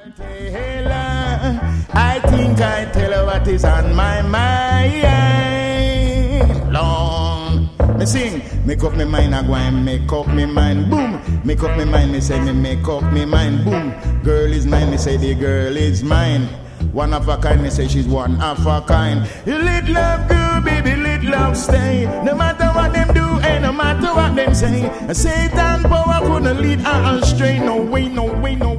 I think I tell her what is on my mind. Long. Me sing, make up my mind, I go and make up my mind, boom. Make up my mind, me say me make up my mind, boom. Girl is mine, me say the girl is mine. One of a kind, me say she's one of a kind. Let love go, baby, let love stay. No matter what them do, and no matter what them say. Satan power couldn't lead her astray. No way, no way, no way.